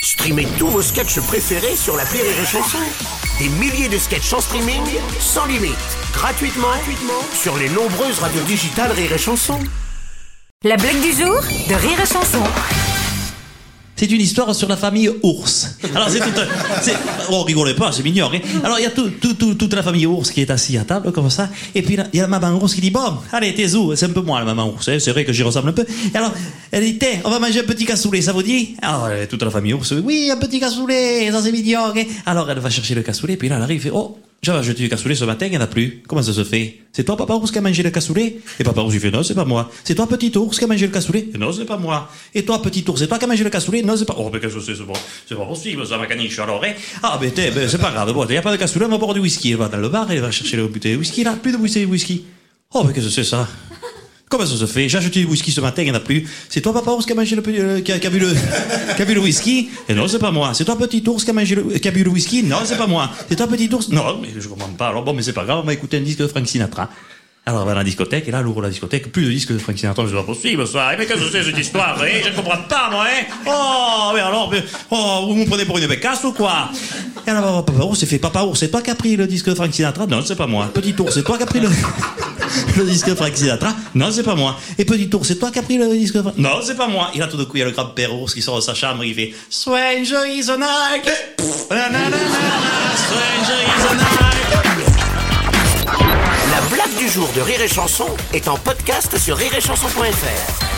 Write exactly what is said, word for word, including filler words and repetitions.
Streamez tous vos sketchs préférés sur l'appli Rire et Chanson. Des milliers de sketchs en streaming, sans limite, gratuitement, gratuitement sur les nombreuses radios digitales Rire et Chanson. La blague du jour de Rire et Chanson. C'est une histoire sur la famille ours. Alors c'est tout, c'est, oh rigolez pas, c'est mignon. Hein. Alors il y a tout, tout, tout, toute la famille ours qui est assise à table comme ça. Et puis il y a la maman ours qui dit bon, allez t'es où? C'est un peu moi la maman ours. Hein. C'est vrai que j'y ressemble un peu. Et alors elle dit tiens, on va manger un petit cassoulet, ça vous dit? Alors toute la famille ours, oui un petit cassoulet, ça c'est mignon. Hein. Alors elle va chercher le cassoulet, puis là elle arrive et oh. J'avais acheté du cassoulet ce matin, il n'y en a plus. Comment ça se fait? C'est toi, papa ours, qui a mangé le cassoulet? Et papa ours, il fait non, c'est pas moi. C'est toi, petit ours, qui a mangé le cassoulet? Et non, c'est pas moi. Et toi, petit ours, c'est toi qui a mangé le cassoulet? Non, c'est pas. Oh, mais qu'est-ce que c'est, c'est pas, c'est pas possible, ça, ma caniche, alors, hein? Ah, ben, t'es, ben, c'est pas grave. Bon, il n'y a pas de cassoulet, on va boire du whisky. Elle va dans le bar, elle va chercher le bouteille de whisky, là. Plus de bouteille de whisky. Oh, mais qu'est-ce que c'est, ça? Comment ça se fait? J'ai acheté du whisky ce matin, il n'y en a plus. C'est toi, papa ours, qui a mangé le, euh, qui, a, qui a bu le, qui a bu le whisky? Et non, c'est pas moi. C'est toi, petit ours, qui a mangé le, qui a bu le whisky? Non, c'est pas moi. C'est toi, petit ours? Non, mais je comprends pas. Alors bon, mais c'est pas grave, on va écouter un disque de Frank Sinatra. Alors, on va dans la discothèque, et là, elle ouvre la discothèque, plus de disques de Frank Sinatra, c'est pas possible, ça. Mais qu'est-ce que c'est, cette histoire, hein? Je ne comprends pas, moi, hein? Oh, mais alors, mais, oh, vous me prenez pour une bécasse ou quoi? Et alors, papa ours, c'est fait, papa ours, c'est toi qui as pris le disque de Frank Sinatra? Non, c'est pas moi. Petit ours, c'est toi qui as pris le, le disque de Frank Sinatra? Non, c'est pas moi. Et petit ours, c'est toi qui as pris le disque de Frank... Non, c'est pas moi. Et là, tout d'un coup, il y a le grand-père ours qui sort de sa chambre, il fait, Stranger is a night. Stranger is a night. La blague du jour de Rire et Chanson est en podcast sur rire et chanson point f r.